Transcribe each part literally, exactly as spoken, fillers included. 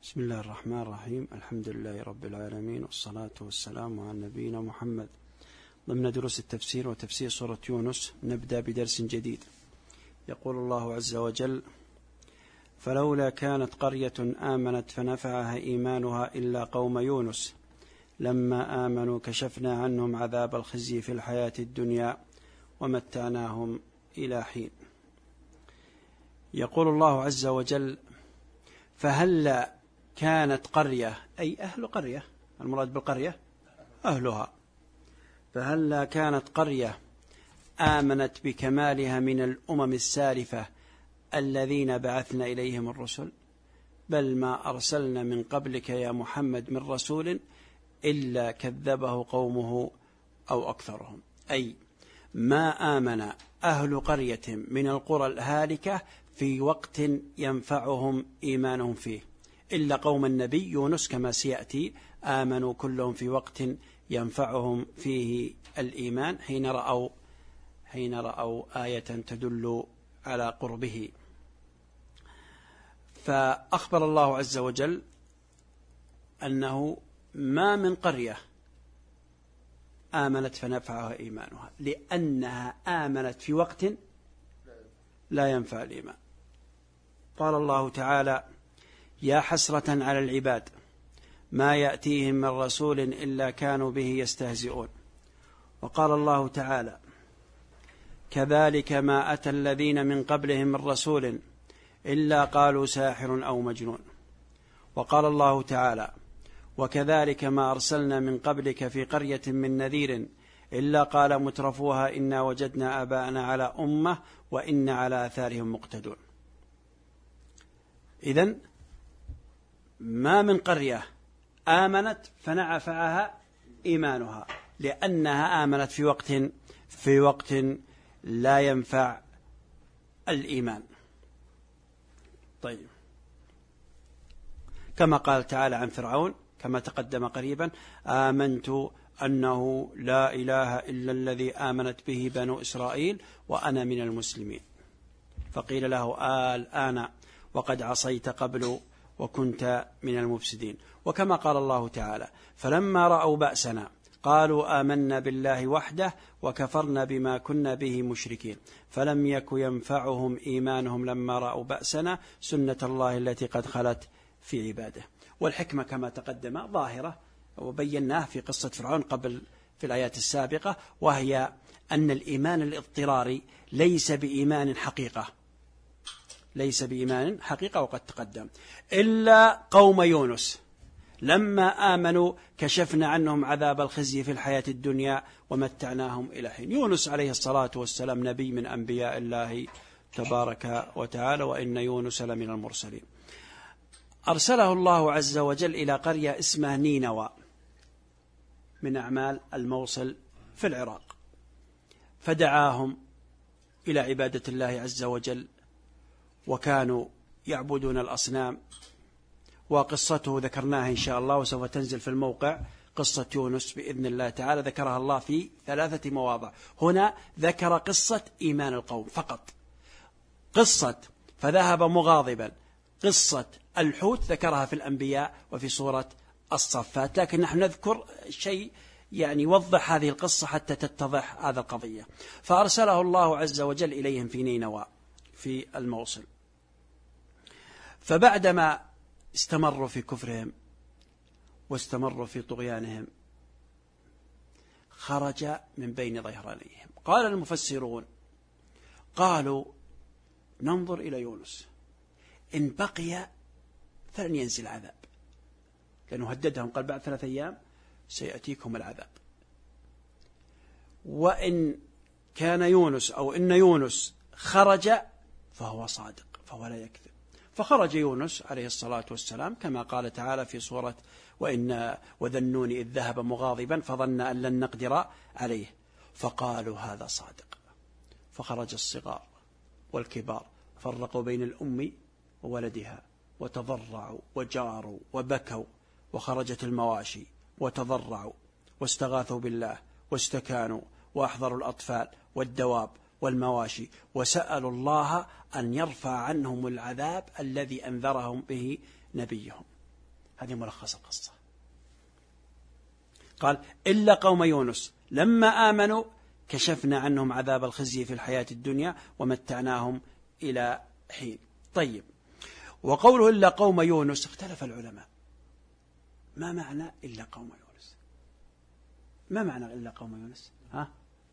بسم الله الرحمن الرحيم. الحمد لله رب العالمين، والصلاة والسلام على نبينا محمد. ضمن دروس التفسير وتفسير سورة يونس نبدأ بدرس جديد. يقول الله عز وجل: فلولا كانت قرية آمنت فنفعها إيمانها إلا قوم يونس لما آمنوا كشفنا عنهم عذاب الخزي في الحياة الدنيا ومتعناهم إلى حين. يقول الله عز وجل: فهلا كانت قرية، أي أهل قرية، المراد بالقرية أهلها، فهلا كانت قرية آمنت بكمالها من الأمم السالفة الذين بعثنا إليهم الرسل، بل ما أرسلنا من قبلك يا محمد من رسول إلا كذبه قومه أو أكثرهم. أي ما آمن أهل قرية من القرى الهالكة في وقت ينفعهم إيمانهم فيه إلا قوم النبي يونس كما سيأتي، آمنوا كلهم في وقت ينفعهم فيه الإيمان حين رأوا حين رأوا آية تدل على قربه. فأخبر الله عز وجل أنه ما من قرية آمنت فنفعها إيمانها، لأنها آمنت في وقت لا ينفع الإيمان. قال الله تعالى: يا حسرة على العباد ما يأتيهم من رسول إلا كانوا به يستهزئون. وقال الله تعالى: كذلك ما أتى الذين من قبلهم من رسول إلا قالوا ساحر أو مجنون. وقال الله تعالى: وكذلك ما أرسلنا من قبلك في قرية من نذير إلا قال مترفوها إنا وجدنا آباءنا على أمة وإنا على آثارهم مقتدون. إذن ما من قرية آمنت فنفعها إيمانها، لأنها آمنت في وقت في وقت لا ينفع الإيمان. طيب، كما قال تعالى عن فرعون كما تقدم قريبا: آمنت أنه لا إله إلا الذي آمنت به بنو إسرائيل وأنا من المسلمين. فقيل له: الآن وقد عصيت قبل وكنت من المفسدين. وكما قال الله تعالى: فلما رأوا بأسنا قالوا آمنا بالله وحده وكفرنا بما كنا به مشركين فلم يك ينفعهم إيمانهم لما رأوا بأسنا سنة الله التي قد خلت في عباده. والحكمة كما تقدم ظاهرة وبيناه في قصة فرعون قبل في الآيات السابقة، وهي أن الإيمان الاضطراري ليس بإيمان حقيقة ليس بإيمان حقيقة وقد تقدم، إلا قوم يونس لما آمنوا كشفنا عنهم عذاب الخزي في الحياة الدنيا ومتعناهم إلى حين. يونس عليه الصلاة والسلام نبي من أنبياء الله تبارك وتعالى، وإن يونس لمن المرسلين. أرسله الله عز وجل إلى قرية اسمها نينوى من أعمال الموصل في العراق، فدعاهم إلى عبادة الله عز وجل، وكانوا يعبدون الأصنام. وقصته ذكرناها إن شاء الله وسوف تنزل في الموقع، قصة يونس بإذن الله تعالى ذكرها الله في ثلاثة مواضع. هنا ذكر قصة إيمان القوم فقط، قصة فذهب مغاضبا، قصة الحوت ذكرها في الأنبياء وفي سورة الصفات، لكن نحن نذكر شيء يعني يوضح هذه القصة حتى تتضح هذا القضية. فأرسله الله عز وجل إليهم في نينوى في الموصل. فبعدما استمروا في كفرهم واستمروا في طغيانهم خرج من بين ظهرانيهم. قال المفسرون: قالوا ننظر إلى يونس، إن بقي فلن ينزل عذاب، لأنه هددهم قال بعد ثلاثة أيام سيأتيكم العذاب، وإن كان يونس أو إن يونس خرج فهو صادق فهو لا يكذب. فخرج يونس عليه الصلاة والسلام كما قال تعالى في سورة وإن وذنون إذ ذهب مغاضبا فظن أن لن نقدر عليه فقالوا هذا صادق. فخرج الصغار والكبار فرقوا بين الأم وولدها وتضرعوا وجاروا وبكوا، وخرجت المواشي وتضرعوا واستغاثوا بالله واستكانوا وأحضروا الأطفال والدواب والمواشي وسألوا الله أن يرفع عنهم العذاب الذي أنذرهم به نبيهم. هذه ملخص القصة. قال إلا قوم يونس لما آمنوا كشفنا عنهم عذاب الخزي في الحياة الدنيا ومتعناهم إلى حين. طيب، وقوله إلا قوم يونس اختلف العلماء، ما معنى إلا قوم يونس؟ ما معنى إلا قوم يونس؟ ها؟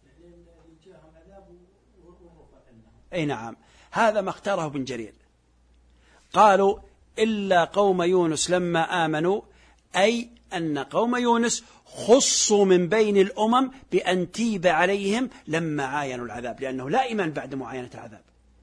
أي نعم، هذا ما اختاره ابن جرير. قالوا إلا قوم يونس لما آمنوا، أي أن قوم يونس خصوا من بين الأمم بأن تيب عليهم لما عاينوا العذاب، لأنه لا إيمان بعد معاينة العذاب،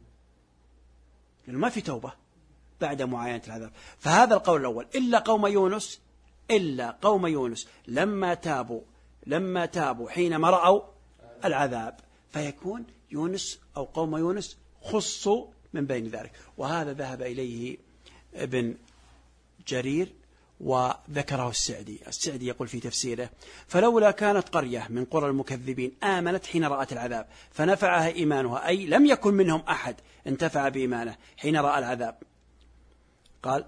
لأنه ما في توبة بعد معاينة العذاب. فهذا القول الأول، إلا قوم يونس، إلا قوم يونس لما تابوا لما تابوا حينما رأوا العذاب، فيكون يونس أو قوم يونس خصوا من بين ذلك. وهذا ذهب إليه ابن جرير وذكره السعدي. السعدي يقول في تفسيره: فلولا كانت قرية من قرى المكذبين آمنت حين رأت العذاب فنفعها إيمانها، أي لم يكن منهم أحد انتفع بإيمانه حين رأى العذاب. قال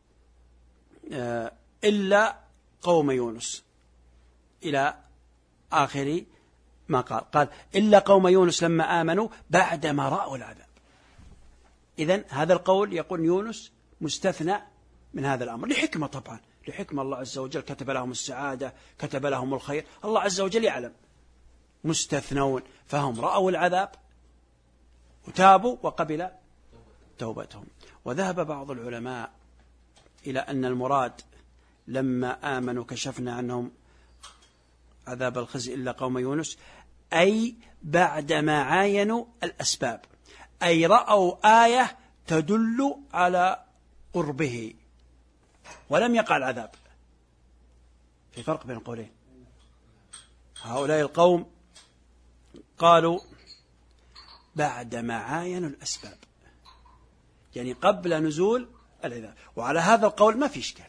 آه إلا قوم يونس إلى آخر ما قال. قال إلا قوم يونس لما آمنوا بعدما رأوا العذاب. إذن هذا القول يقول يونس مستثنى من هذا الأمر لحكمة، طبعا لحكمة الله عز وجل كتب لهم السعادة، كتب لهم الخير، الله عز وجل يعلم. مستثنون، فهم رأوا العذاب وتابوا وقبل توبتهم. وذهب بعض العلماء إلى أن المراد لما آمنوا كشفنا عنهم عذاب الخزي إلا قوم يونس، أي بعدما عاينوا الأسباب، أي رأوا آية تدل على قربه ولم يقع العذاب. في فرق بين القولين. هؤلاء القوم قالوا بعدما عاينوا الأسباب، يعني قبل نزول العذاب. وعلى هذا القول ما في إشكال،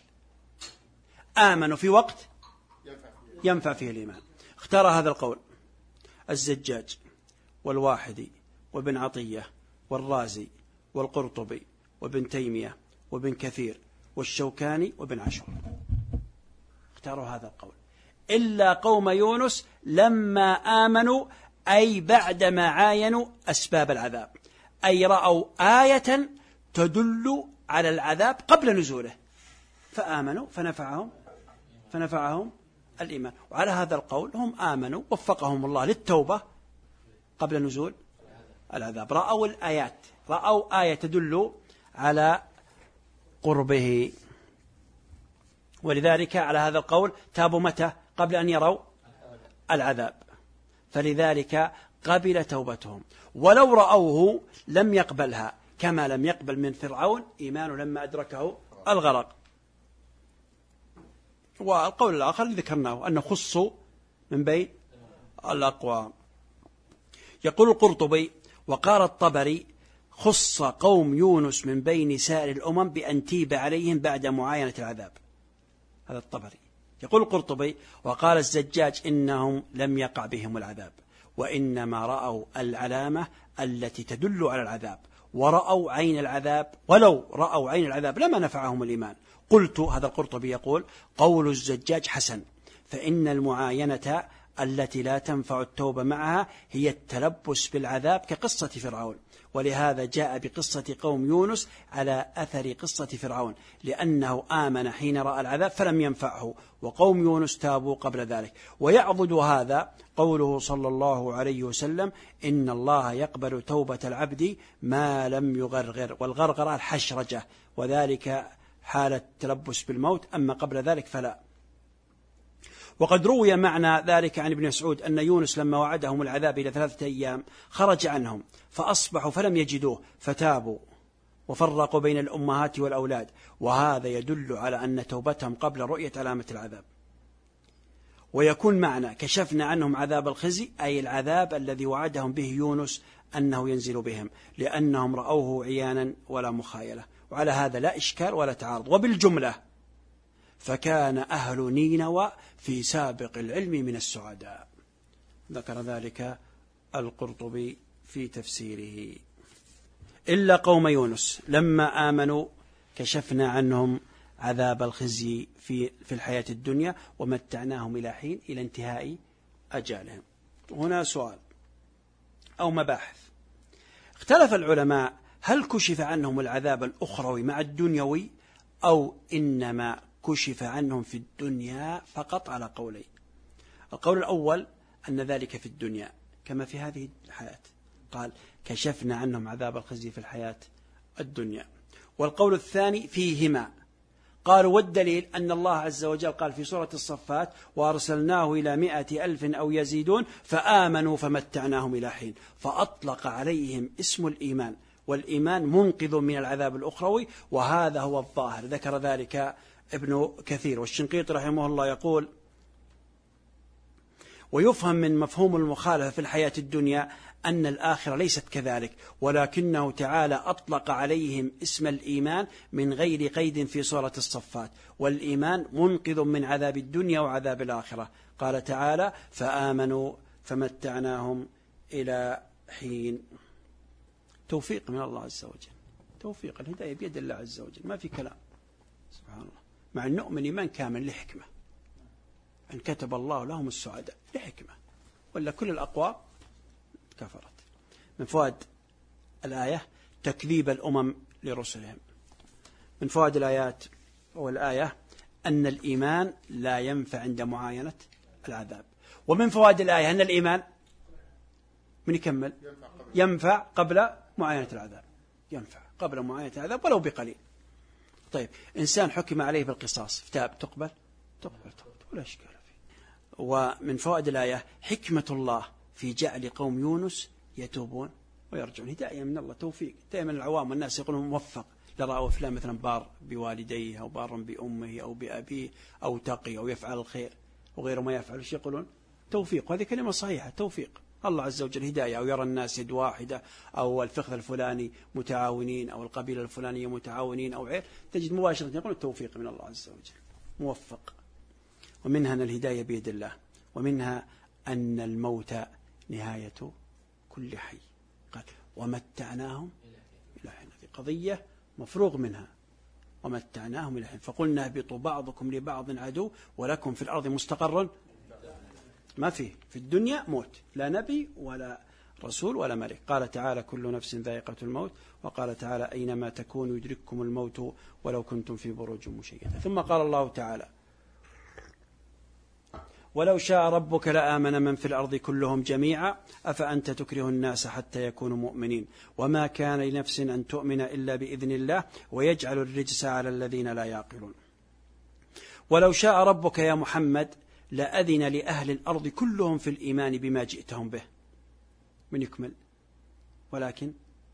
آمنوا في وقت ينفع فيه الإيمان. اختار هذا القول الزجاج والواحدي وابن عطية والرازي والقرطبي وابن تيمية وابن كثير والشوكاني وابن عاشور، اختاروا هذا القول. إلا قوم يونس لما آمنوا، أي بعدما عاينوا أسباب العذاب، أي رأوا آية تدل على العذاب قبل نزوله فآمنوا فنفعهم فنفعهم الإيمان. وعلى هذا القول هم آمنوا وفقهم الله للتوبة قبل نزول العذاب، رأوا الآيات، رأوا آية تدل على قربه، ولذلك على هذا القول تابوا متى؟ قبل أن يروا العذاب، فلذلك قبل توبتهم. ولو رأوه لم يقبلها، كما لم يقبل من فرعون إيمانه لما أدركه الغرق. والقول الآخر اللي ذكرناه أنه خصوا من بين الأقوام. يقول القرطبي: وقال الطبري: خص قوم يونس من بين سائر الأمم بأن تيب عليهم بعد معاينة العذاب. هذا الطبري. يقول القرطبي: وقال الزجاج: إنهم لم يقع بهم العذاب، وإنما رأوا العلامة التي تدل على العذاب، ورأوا عين العذاب، ولو رأوا عين العذاب لما نفعهم الإيمان. قلت، هذا القرطبي يقول: قول الزجاج حسن، فإن المعاينة التي لا تنفع التوبة معها هي التلبس بالعذاب كقصة فرعون، ولهذا جاء بقصة قوم يونس على أثر قصة فرعون، لأنه آمن حين رأى العذاب فلم ينفعه، وقوم يونس تابوا قبل ذلك. ويعضد هذا قوله صلى الله عليه وسلم: إن الله يقبل توبة العبد ما لم يغرغر، والغرغرة الحشرجة، وذلك حالة تلبس بالموت، أما قبل ذلك فلا. وقد روي معنى ذلك عن ابن مسعود أن يونس لما وعدهم العذاب إلى ثلاثة أيام خرج عنهم فأصبحوا فلم يجدوه فتابوا وفرقوا بين الأمهات والأولاد، وهذا يدل على أن توبتهم قبل رؤية علامة العذاب. ويكون معنى كشفنا عنهم عذاب الخزي أي العذاب الذي وعدهم به يونس أنه ينزل بهم، لأنهم رأوه عيانا ولا مخايلة. وعلى هذا لا إشكال ولا تعارض. وبالجملة فكان أهل نينوى في سابق العلم من السعداء. ذكر ذلك القرطبي في تفسيره. إلا قوم يونس لما آمنوا كشفنا عنهم عذاب الخزي في في الحياة الدنيا ومتعناهم إلى حين إلى انتهاء أجالهم. هنا سؤال أو مباحث. اختلف العلماء هل كشف عنهم العذاب الأخروي مع الدنيوي أو إنما كشف عنهم في الدنيا فقط على قولين. القول الأول أن ذلك في الدنيا كما في هذه الحياة، قال كشفنا عنهم عذاب الخزي في الحياة الدنيا. والقول الثاني فيهما، قالوا والدليل أن الله عز وجل قال في سورة الصفات وأرسلناه إلى مائة ألف أو يزيدون فآمنوا فمتعناهم إلى حين، فأطلق عليهم اسم الإيمان، والإيمان منقذ من العذاب الأخروي، وهذا هو الظاهر. ذكر ذلك ابن كثير. والشنقيطي رحمه الله يقول ويفهم من مفهوم المخالفة في الحياة الدنيا أن الآخرة ليست كذلك، ولكنه تعالى أطلق عليهم اسم الإيمان من غير قيد في سورة الصفات، والإيمان منقذ من عذاب الدنيا وعذاب الآخرة. قال تعالى فآمنوا فمتعناهم إلى حين. توفيق من الله عز وجل، توفيق الهداية بيد الله عز وجل، ما في كلام. سبحان الله. مع أن نؤمن إيمان كامل لحكمة، أن كتب الله لهم السعادة لحكمة، ولا كل الأقوام كفرت. من فوائد الآية تكذيب الأمم لرسلهم. من فوائد الآيات والآية أن الإيمان لا ينفع عند معاينة العذاب. ومن فوائد الآية أن الإيمان من يكمل ينفع قبل معاينة العذاب، ينفع قبل معاينة العذاب ولو بقليل. طيب إنسان حكم عليه بالقصاص فتاب تقبل تقبل تقبل ولا إشكال فيه. ومن فوائد الآية حكمة الله في جعل قوم يونس يتوبون ويرجعون، هداية من الله، توفيق. دائما العوام والناس يقولون موفق، لرأوا فلان مثلا بار بوالديه أو بار بأمه أو بأبيه أو تقي أو يفعل الخير وغيره ما يفعل، ايش يقولون؟ توفيق. وهذه كلمة صحيحة، توفيق الله عز وجل هداية. أو يرى الناس يد واحدة أو الفخذ الفلاني متعاونين أو القبيلة الفلانية متعاونين أو غير، تجد مباشرة يقول التوفيق من الله عز وجل، موفق. ومنها أن الهداية بيد الله، ومنها أن الموت نهاية كل حي. قال ومتعناهم إلى حين، هذه قضية مفروغ منها، ومتعناهم إلى حين فقلنا اهبطوا بعضكم لبعض عدو ولكم في الأرض مستقر. ما فيه في الدنيا موت، لا نبي ولا رسول ولا ملك. قال تعالى كل نفس ذائقة الموت، وقال تعالى أينما تكونوا يدرككم الموت ولو كنتم في بروج مشيدة. ثم قال الله تعالى ولو شاء ربك لآمن من في الأرض كلهم جميعا أفأنت تكره الناس حتى يكونوا مؤمنين وما كان لنفس أن تؤمن إلا بإذن الله ويجعل الرجس على الذين لا يعقلون. ولو شاء ربك يا محمد لأذن لأهل الأرض كلهم في الإيمان بما جئتهم به. من يكمل ولكن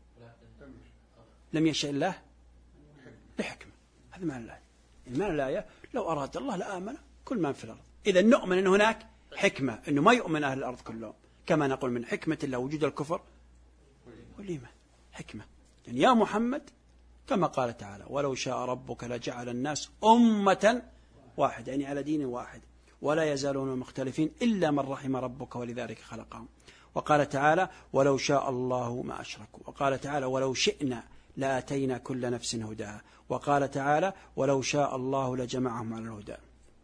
لم يشاء الله لحكمة. هذا معنى الآية. المعنى الآية لو أراد الله لآمن كل من في الأرض. إذا نؤمن أن هناك حكمة أنه ما يؤمن أهل الأرض كلهم، كما نقول من حكمة الله وجود الكفر والإيمان، حكمة. يعني يا محمد كما قال تعالى ولو شاء ربك لجعل الناس أمة واحدة، يعني على دين واحد ولا يزالون مختلفين إلا من رحم ربك ولذلك خلقهم. وقال تعالى ولو شاء الله ما أشركوا. وقال تعالى ولو شئنا لآتينا كل نفس هداها. وقال تعالى ولو شاء الله لجمعهم على الهدى.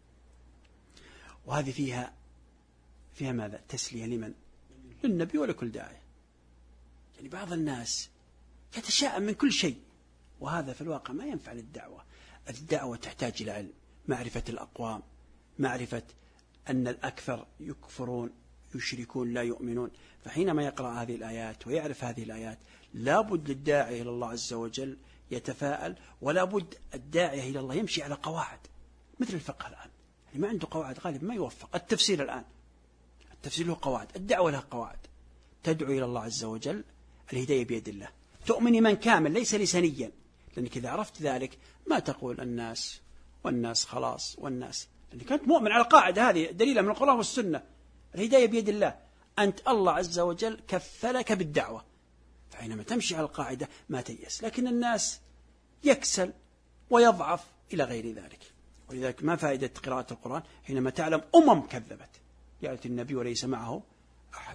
وهذه فيها فيها ماذا؟ تسلية لمن؟ للنبي ولكل داعية. يعني بعض الناس يتشاءم من كل شيء، وهذا في الواقع ما ينفع للدعوة. الدعوة تحتاج إلى علم، معرفة الأقوام، معرفة أن الأكثر يكفرون يشركون لا يؤمنون. فحينما يقرأ هذه الآيات ويعرف هذه الآيات لا بد للداعي إلى الله عز وجل يتفاءل، ولا بد الداعية إلى الله يمشي على قواعد مثل الفقه الآن. يعني ما عنده قواعد غالبا ما يوفق. التفسير الآن التفسير له قواعد، الدعوة لها قواعد. تدعو إلى الله عز وجل، الهداية بيد الله. تؤمن إيمان كامل ليس لسانيا، لأنك إذا عرفت ذلك ما تقول الناس والناس خلاص والناس، لأنك كنت مؤمن على قاعدة. هذه دليل من القرآن والسنة. الهداية بيد الله، أنت الله عز وجل كفلك بالدعوة، فحينما تمشي على القاعدة ما تيأس. لكن الناس يكسل ويضعف إلى غير ذلك. ولذلك ما فائدة قراءة القرآن حينما تعلم أمم كذبت يأتي النبي وليس معه أحد.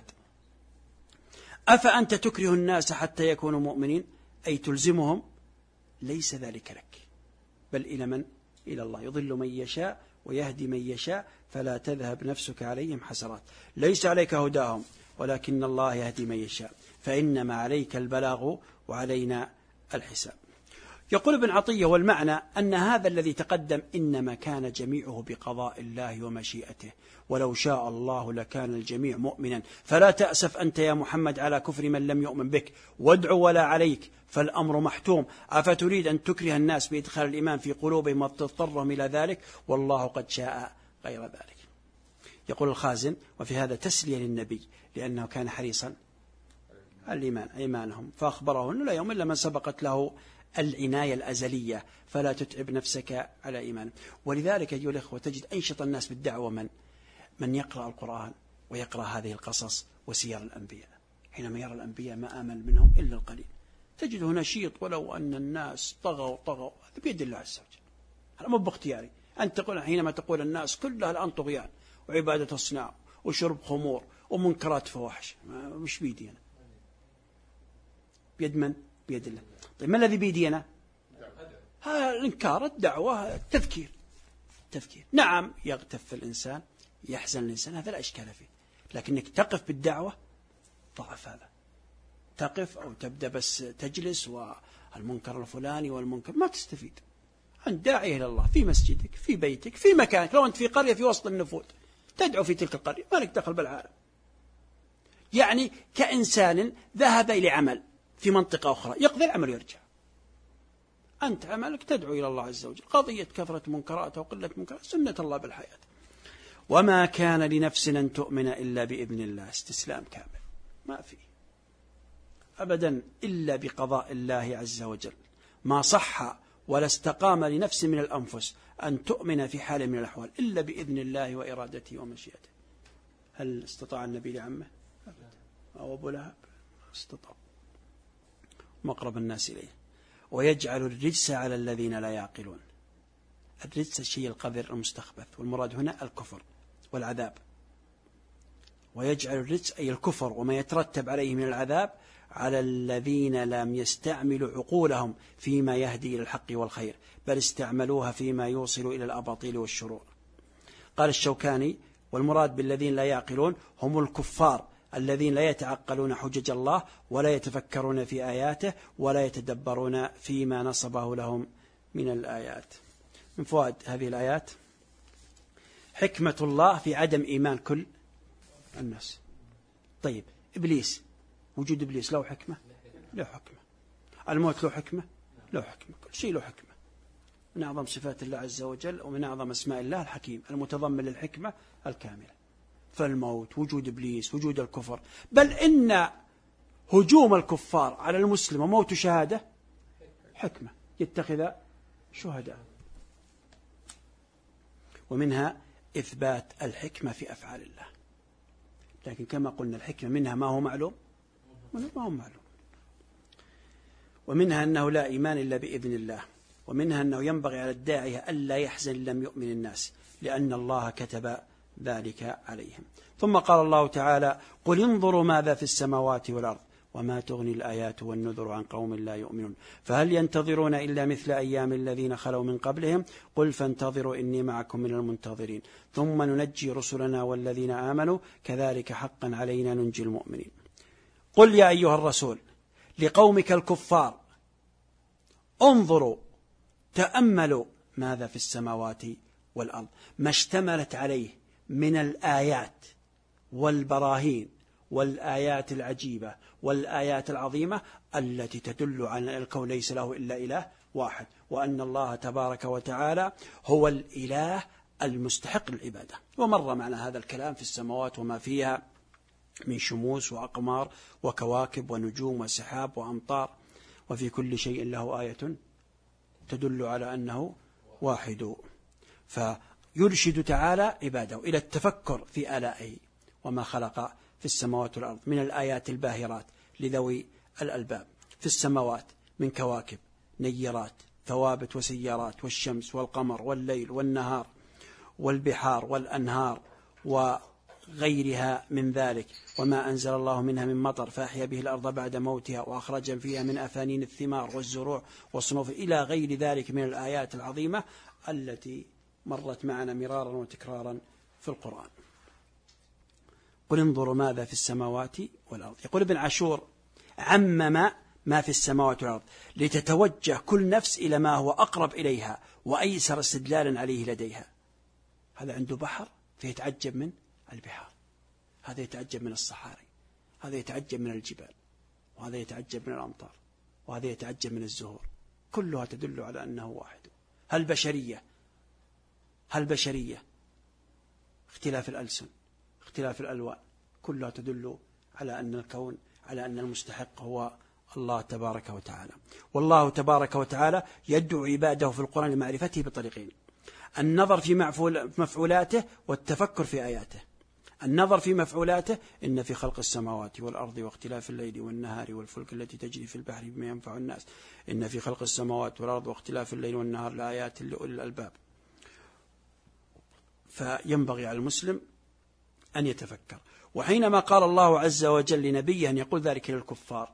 أفأنت تكره الناس حتى يكونوا مؤمنين، أي تلزمهم، ليس ذلك لك بل إلى من؟ إلى الله يضل من يشاء ويهدي من يشاء فلا تذهب نفسك عليهم حسرات. ليس عليك هداهم ولكن الله يهدي من يشاء فإنما عليك البلاغ وعلينا الحساب. يقول ابن عطية والمعنى أن هذا الذي تقدم إنما كان جميعه بقضاء الله ومشيئته، ولو شاء الله لكان الجميع مؤمنا، فلا تأسف أنت يا محمد على كفر من لم يؤمن بك، وادع ولا عليك فالأمر محتوم، أفتريد أن تكره الناس بإدخال الإيمان في قلوبهم وتضطرهم إلى ذلك، والله قد شاء غير ذلك. يقول الخازن وفي هذا تسلية للنبي لأنه كان حريصا على الإيمان إيمانهم، فأخبره أنه لا يوم إلا من سبقت له العناية الأزلية فلا تتعب نفسك على إيمان. ولذلك أيها الأخوة تجد أنشط الناس بالدعوة من من يقرأ القرآن ويقرأ هذه القصص وسير الأنبياء. حينما يرى الأنبياء ما آمن منهم إلا القليل تجده نشيط، ولو أن الناس طغوا طغوا هذا بيد الله عز وجل، هذا مو باختياري. أنت تقول حينما تقول الناس كلها الآن طغيان وعبادة أصنام وشرب خمور ومنكرات فواحش، مش بيدي أنا، بيد من؟ بيد الله. طيب ما الذي بيدي أنا؟ ها الإنكار، الدعوة، التذكير. تذكير نعم يغتف الإنسان يحزن الإنسان هذا لا إشكال فيه، لكنك تقف بالدعوة ضعف هذا، تقف أو تبدأ بس تجلس والمنكر الفلاني والمنكر ما تستفيد. أنت داعي إلى الله في مسجدك في بيتك في مكانك، لو أنت في قرية في وسط النفود تدعو في تلك القرية ما لك دخل بالعالم. يعني كإنسان ذهب إلى عمل في منطقة أخرى يقضي العمل يرجع، أنت عملك تدعو إلى الله عز وجل. قضية كثرة منكرات أو قلة منكرات سنة الله بالحياة. وما كان لنفس أن تؤمن إلا بإذن الله، استسلام كامل ما فيه أبدا إلا بقضاء الله عز وجل. ما صح ولا استقام لنفس من الأنفس أن تؤمن في حال من الأحوال إلا بإذن الله وإرادته ومشيئته. هل استطاع النبي لعمه؟ أبدا. أو أبو لهب استطاع، مقرب الناس إليه. ويجعل الرجس على الذين لا يعقلون. الرجس الشيء القذر المستخبث، والمراد هنا الكفر والعذاب. ويجعل الرجس أي الكفر وما يترتب عليه من العذاب على الذين لم يستعملوا عقولهم فيما يهدي إلى الحق والخير، بل استعملوها فيما يوصل إلى الأباطيل والشرور. قال الشوكاني والمراد بالذين لا يعقلون هم الكفار الذين لا يتعقلون حجج الله ولا يتفكرون في آياته ولا يتدبرون فيما نصبه لهم من الآيات. من فوائد هذه الآيات حكمة الله في عدم إيمان كل الناس. طيب إبليس، وجود إبليس له حكمة؟ له حكمة. الموت له حكمة؟ له حكمة. كل شيء له حكمة. من أعظم صفات الله عز وجل ومن أعظم أسماء الله الحكيم المتضمن للحكمة الكاملة. فالموت، وجود إبليس، وجود الكفر، بل إن هجوم الكفار على المسلم وموت شهادة حكمة يتخذ شهداء. ومنها إثبات الحكمة في أفعال الله، لكن كما قلنا الحكمة منها ما هو معلوم ما هو معلوم. ومنها أنه لا إيمان إلا بإذن الله. ومنها أنه ينبغي على الداعية ألا يحزن لم يؤمن الناس لأن الله كتب ذلك عليهم. ثم قال الله تعالى قل انظروا ماذا في السماوات والأرض وما تغني الآيات والنذر عن قوم لا يؤمنون فهل ينتظرون إلا مثل أيام الذين خلوا من قبلهم قل فانتظروا إني معكم من المنتظرين ثم ننجي رسلنا والذين آمنوا كذلك حقا علينا ننجي المؤمنين. قل يا أيها الرسول لقومك الكفار انظروا تأملوا ماذا في السماوات والأرض، ما اشتملت عليه من الآيات والبراهين والآيات العجيبة والآيات العظيمة التي تدل على الكون ليس له إلا إله واحد، وأن الله تبارك وتعالى هو الإله المستحق للعبادة. ومر معنا هذا الكلام في السماوات وما فيها من شموس وأقمار وكواكب ونجوم وسحاب وأمطار، وفي كل شيء له آية تدل على أنه واحد. فيرشد تعالى عباده إلى التفكر في آلائه وما خلق في السماوات والأرض من الآيات الباهرات لذوي الألباب. في السماوات من كواكب نيرات ثوابت وسيارات والشمس والقمر والليل والنهار والبحار والأنهار غيرها من ذلك، وما أنزل الله منها من مطر فأحيا به الأرض بعد موتها وأخرج فيها من أفانين الثمار والزروع والصنوف إلى غير ذلك من الآيات العظيمة التي مرت معنا مرارا وتكرارا في القرآن. قل انظروا ماذا في السماوات والأرض. يقول ابن عاشور عمم ما في السماوات والأرض لتتوجه كل نفس إلى ما هو أقرب إليها وأيسر استدلالا عليه لديها. هذا عنده بحر فيتعجب من البحار، هذا يتعجب من الصحاري، هذا يتعجب من الجبال، وهذا يتعجب من الأمطار، وهذا يتعجب من الزهور، كلها تدل على أنه واحد. هل بشرية هل بشرية اختلاف الألسن، اختلاف الألوان، كلها تدل على أن الكون، على أن المستحق هو الله تبارك وتعالى. والله تبارك وتعالى يدعو عباده في القرآن لمعرفته بطريقين: النظر في مفعولاته والتفكر في آياته. النظر في مفعولاته: إن في خلق السماوات والأرض واختلاف الليل والنهار والفلك التي تجري في البحر بما ينفع الناس إن في خلق السماوات والأرض واختلاف الليل والنهار لآيات لأولي الألباب. فينبغي على المسلم أن يتفكر. وحينما قال الله عز وجل لنبيه أن يقول ذلك للكفار،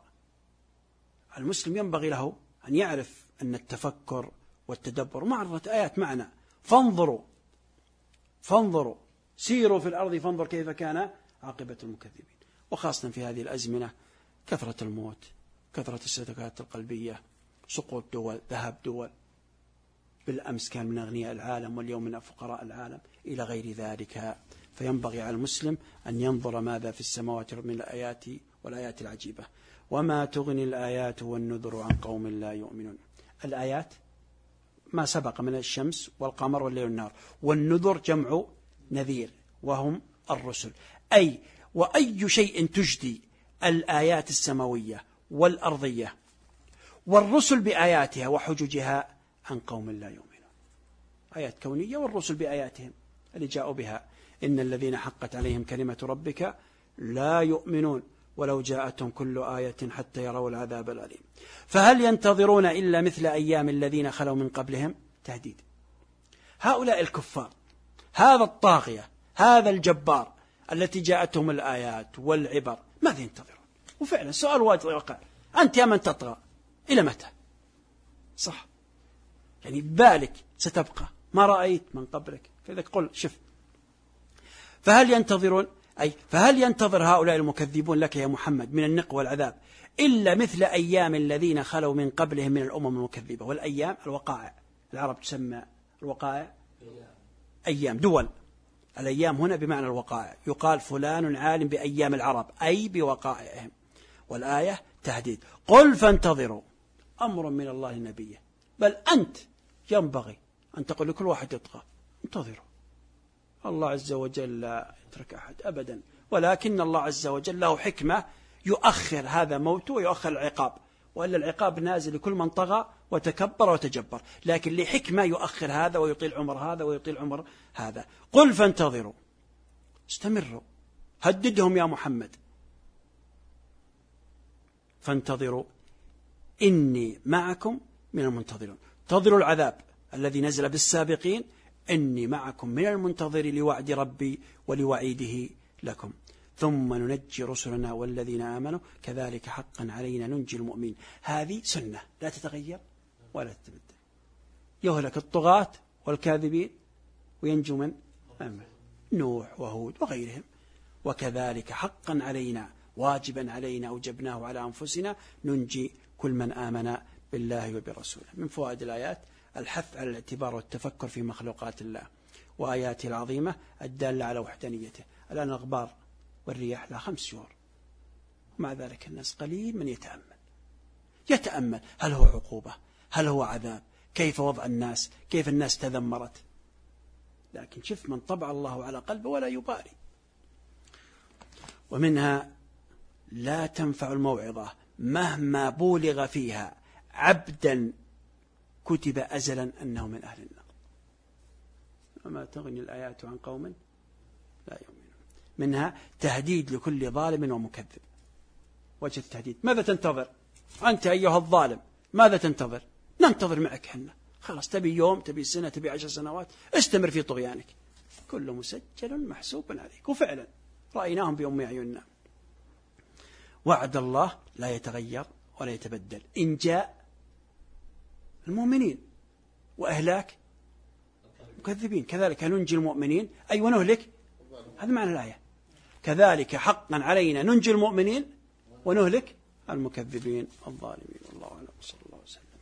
المسلم ينبغي له أن يعرف أن التفكر والتدبر معرضة آيات معنا. فانظروا فانظروا سيروا في الأرض فانظر كيف كان عاقبة المكذبين. وخاصة في هذه الأزمنة كثرة الموت، كثرة السكتات القلبية، سقوط دول، ذهاب دول، بالأمس كان من أغنياء العالم واليوم من فقراء العالم إلى غير ذلك. فينبغي على المسلم أن ينظر ماذا في السماوات من الآيات والآيات العجيبة. وما تغني الآيات والنذر عن قوم لا يؤمنون. الآيات ما سبق من الشمس والقمر والليل والنهار، والنذر جمع نذير وهم الرسل. أي وأي شيء تجدي الآيات السماوية والأرضية والرسل بآياتها وحججها عن قوم لا يؤمنون. آيات كونية والرسل بآياتهم اللي جاءوا بها. إن الذين حقت عليهم كلمة ربك لا يؤمنون ولو جاءتهم كل آية حتى يروا العذاب الأليم. فهل ينتظرون إلا مثل أيام الذين خلوا من قبلهم؟ تهديد. هؤلاء الكفار، هذا الطاغية، هذا الجبار التي جاءتهم الآيات والعبر، ماذا ينتظرون؟ وفعلا سؤال واجد وقع: أنت يا من تطغى إلى متى؟ صح، يعني بالك ستبقى، ما رأيت من قبلك، فإذا قل شف. فهل ينتظرون أي فهل ينتظر هؤلاء المكذبون لك يا محمد من النقم والعذاب إلا مثل أيام الذين خلوا من قبلهم من الأمم المكذبة؟ والأيام الوقائع، العرب تسمى الوقائع أيام، دول. الأيام هنا بمعنى الوقائع، يقال فلان عالم بأيام العرب أي بوقائعهم. والآية تهديد: قل فانتظروا أمر من الله نبيه. بل أنت ينبغي أن تقول لكل واحد يطغى: انتظروا. الله عز وجل لا يترك أحد أبدا، ولكن الله عز وجل له حكمة يؤخر هذا موته ويؤخر العقاب، وإلا العقاب نازل لكل من طغى وتكبر وتجبر، لكن لحكمة يؤخر هذا ويطيل عمر هذا ويطيل عمر هذا. قل فانتظروا، استمروا، هددهم يا محمد، فانتظروا إني معكم من المنتظرون. انتظروا العذاب الذي نزل بالسابقين، إني معكم من المنتظر لوعد ربي ولوعيده لكم، ثم ننجي رسلنا والذين آمنوا كذلك حقا علينا ننجي المؤمنين. هذه سنة لا تتغير ولا تتبدل. يهلك الطغاة والكاذبين وينجو من آمن، نوح وهود وغيرهم. وكذلك حقا علينا، واجبا علينا، أوجبناه على أنفسنا، ننجي كل من آمن بالله وبرسوله. من فوائد الآيات الحث على الاعتبار والتفكر في مخلوقات الله وآياته العظيمة الدالة على وحدانيته. الآن الأغبار والرياح لها خمس شهور، مع ذلك الناس قليل من يتأمل يتأمل هل هو عقوبة، هل هو عذاب، كيف وضع الناس، كيف الناس تذمرت. لكن شف من طبع الله على قلبه ولا يبالي. ومنها لا تنفع الموعظة مهما بولغ فيها عبدا كتب أزلا أنه من أهل النار. وما تغني الآيات عن قوم لا يؤمنون. منها تهديد لكل ظالم ومكذب. وجه التهديد: ماذا تنتظر أنت أيها الظالم؟ ماذا تنتظر؟ ننتظر معك حنا، خلاص، تبي يوم، تبي سنة، تبي عشر سنوات، استمر في طغيانك، كله مسجل محسوب عليك. وفعلا رأيناهم بأم أعيننا. وعد الله لا يتغير ولا يتبدل، إن جاء المؤمنين وأهلاك مكذبين، كذلك ننجي المؤمنين أي ونهلك، هذا معنى الآية، كذلك حقا علينا ننجي المؤمنين ونهلك المكذبين الظالمين. والله أعلم، صلى الله عليه وسلم.